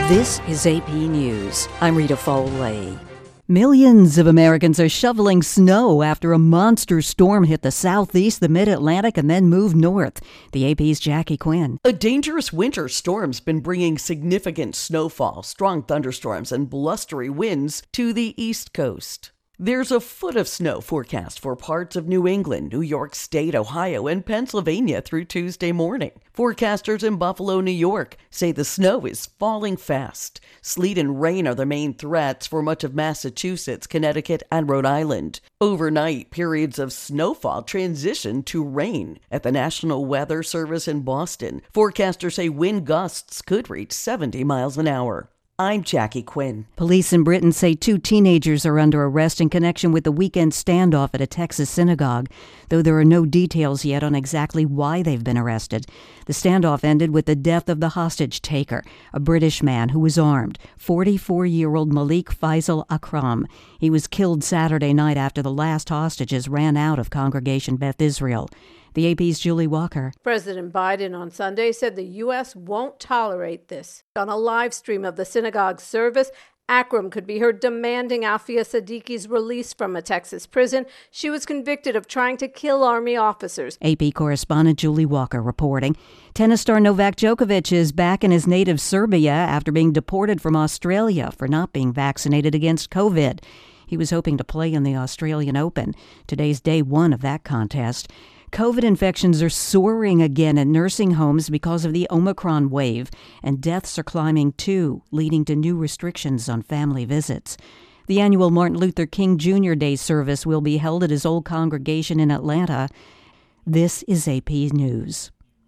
This is AP News. I'm Rita Foley. Millions of Americans are shoveling snow after a monster storm hit the southeast, the mid-Atlantic, and then moved north. The AP's Jackie Quinn. A dangerous winter storm's been bringing significant snowfall, strong thunderstorms, and blustery winds to the East Coast. There's a foot of snow forecast for parts of New England, New York State, Ohio, and Pennsylvania through Tuesday morning. Forecasters in Buffalo, New York say the snow is falling fast. Sleet and rain are the main threats for much of Massachusetts, Connecticut, and Rhode Island. Overnight, periods of snowfall transition to rain. At the National Weather Service in Boston, forecasters say wind gusts could reach 70 miles an hour. I'm Jackie Quinn. Police in Britain say 2 teenagers are under arrest in connection with the weekend standoff at a Texas synagogue, though there are no details yet on exactly why they've been arrested. The standoff ended with the death of the hostage taker, a British man who was armed, 44-year-old Malik Faisal Akram. He was killed Saturday night after the last hostages ran out of Congregation Beth Israel. The AP's Julie Walker. President Biden on Sunday said the U.S. won't tolerate this. On a live stream of the synagogue service, Akram could be heard demanding Alfia Siddiqui's release from a Texas prison. She was convicted of trying to kill Army officers. AP correspondent Julie Walker reporting. Tennis star Novak Djokovic is back in his native Serbia after being deported from Australia for not being vaccinated against COVID. He was hoping to play in the Australian Open. Today's day one of that contest. COVID infections are soaring again in nursing homes because of the Omicron wave, and deaths are climbing too, leading to new restrictions on family visits. The annual Martin Luther King Jr. Day service will be held at his old congregation in Atlanta. This is AP News.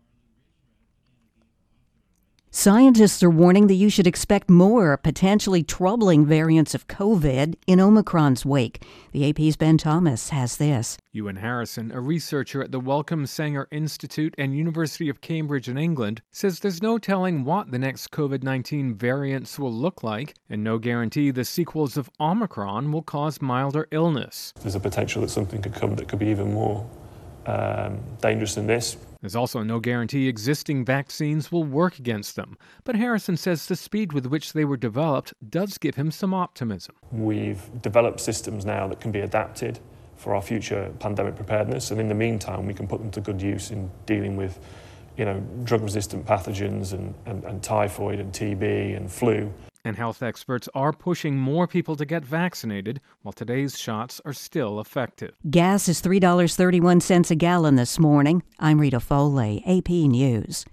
Scientists are warning that you should expect more potentially troubling variants of COVID in Omicron's wake. The AP's Ben Thomas has this. Ewan Harrison, a researcher at the Wellcome Sanger Institute and University of Cambridge in England, says there's no telling what the next COVID-19 variants will look like, and no guarantee the sequels of Omicron will cause milder illness. There's a potential that something could come that could be even more dangerous than this. There's also no guarantee existing vaccines will work against them, but Harrison says the speed with which they were developed does give him some optimism. We've developed systems now that can be adapted for our future pandemic preparedness, and in the meantime we can put them to good use in dealing with, drug-resistant pathogens and typhoid and TB and flu. And health experts are pushing more people to get vaccinated, while today's shots are still effective. Gas is $3.31 a gallon this morning. I'm Rita Foley, AP News.